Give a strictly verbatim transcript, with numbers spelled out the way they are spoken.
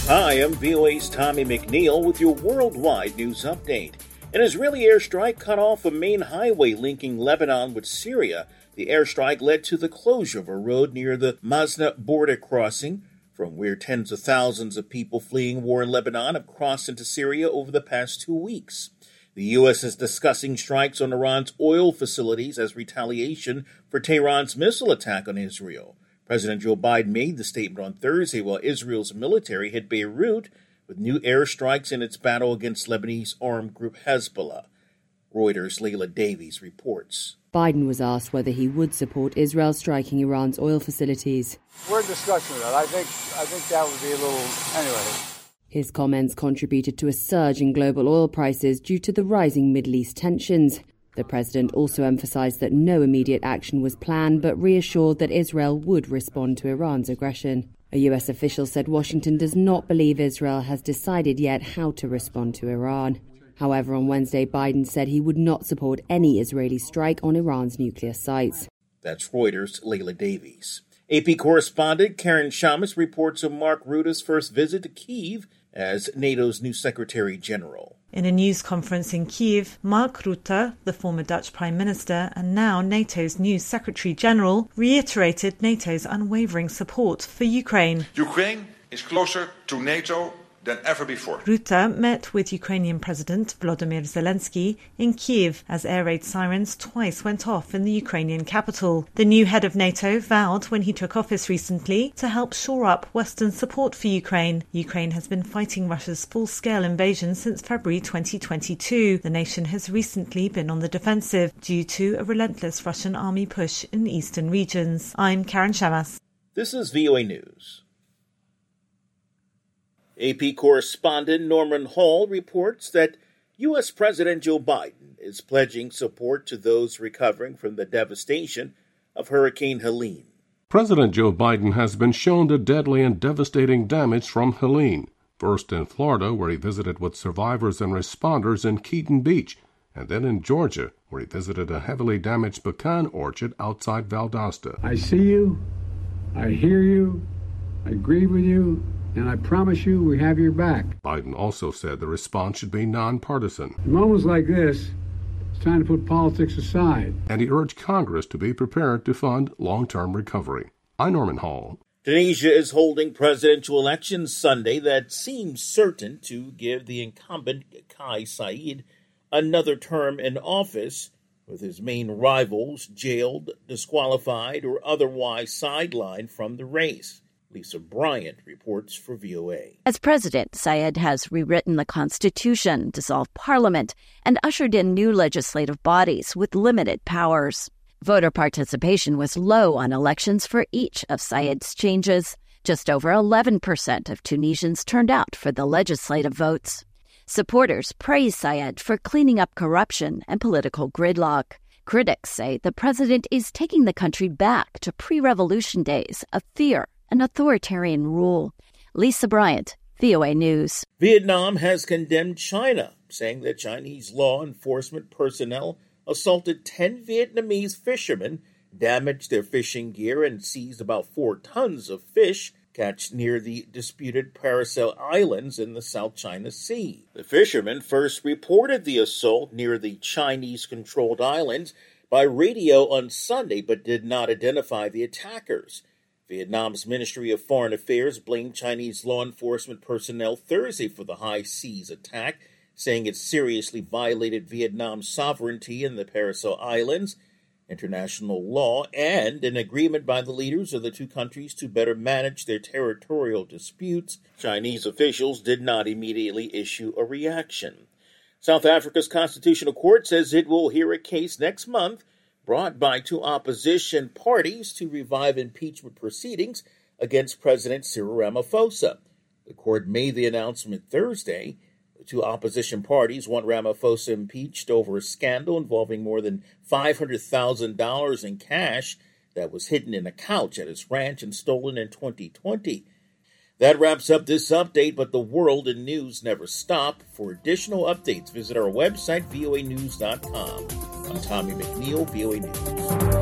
Hi, I'm V O A's Tommy McNeil with your worldwide news update. An Israeli airstrike cut off a main highway linking Lebanon with Syria. The airstrike led to the closure of a road near the Masna border crossing, from where tens of thousands of people fleeing war in Lebanon have crossed into Syria over the past two weeks. The U S is discussing strikes on Iran's oil facilities as retaliation for Tehran's missile attack on Israel. President Joe Biden made the statement on Thursday while Israel's military hit Beirut with new airstrikes in its battle against Lebanese armed group Hezbollah. Reuters' Leila Davies reports. Biden was asked whether he would support Israel striking Iran's oil facilities. We're discussing that. I think I think that would be a little... Anyway. His comments contributed to a surge in global oil prices due to the rising Middle East tensions. The president also emphasized that no immediate action was planned, but reassured that Israel would respond to Iran's aggression. A U S official said Washington does not believe Israel has decided yet how to respond to Iran. However, on Wednesday, Biden said he would not support any Israeli strike on Iran's nuclear sites. That's Reuters' Leila Davies. A P correspondent Karen Shamas reports of Mark Rutte's first visit to Kyiv as NATO's new Secretary General. In a news conference in Kyiv, Mark Rutte, the former Dutch Prime Minister and now NATO's new Secretary General, reiterated NATO's unwavering support for Ukraine. Ukraine is closer to NATO than ever before. Rutte met with Ukrainian President Volodymyr Zelensky in Kyiv as air raid sirens twice went off in the Ukrainian capital. The new head of NATO vowed when he took office recently to help shore up Western support for Ukraine. Ukraine has been fighting Russia's full-scale invasion since February twenty twenty-two. The nation has recently been on the defensive due to a relentless Russian army push in eastern regions. I'm Karen Shamas. This is V O A News. A P correspondent Norman Hall reports that U S President Joe Biden is pledging support to those recovering from the devastation of Hurricane Helene. President Joe Biden has been shown the deadly and devastating damage from Helene, first in Florida, where he visited with survivors and responders in Keaton Beach, and then in Georgia, where he visited a heavily damaged pecan orchard outside Valdosta. I see you, I hear you, I agree with you, and I promise you we have your back. Biden also said the response should be nonpartisan. In moments like this, it's time to put politics aside. And he urged Congress to be prepared to fund long-term recovery. I'm Norman Hall. Tunisia is holding presidential elections Sunday that seems certain to give the incumbent Kais Saied another term in office, with his main rivals jailed, disqualified, or otherwise sidelined from the race. Lisa Bryant reports for V O A. As president, Saied has rewritten the Constitution, dissolved Parliament, and ushered in new legislative bodies with limited powers. Voter participation was low on elections for each of Saied's changes. Just over eleven percent of Tunisians turned out for the legislative votes. Supporters praise Saied for cleaning up corruption and political gridlock. Critics say the president is taking the country back to pre-revolution days of fear and authoritarian rule. Lisa Bryant, V O A News. Vietnam has condemned China, saying that Chinese law enforcement personnel assaulted ten Vietnamese fishermen, damaged their fishing gear, and seized about four tons of fish catch near the disputed Paracel Islands in the South China Sea. The fishermen first reported the assault near the Chinese-controlled islands by radio on Sunday, but did not identify the attackers. Vietnam's Ministry of Foreign Affairs blamed Chinese law enforcement personnel Thursday for the high seas attack, saying it seriously violated Vietnam's sovereignty in the Paracel Islands, international law, and an agreement by the leaders of the two countries to better manage their territorial disputes. Chinese officials did not immediately issue a reaction. South Africa's Constitutional Court says it will hear a case next month brought by two opposition parties to revive impeachment proceedings against President Cyril Ramaphosa. The court made the announcement Thursday. The two opposition parties want Ramaphosa impeached over a scandal involving more than five hundred thousand dollars in cash that was hidden in a couch at his ranch and stolen in twenty twenty. That wraps up this update, but the world and news never stop. For additional updates, visit our website, V O A news dot com. I'm Tommy McNeil, V O A News.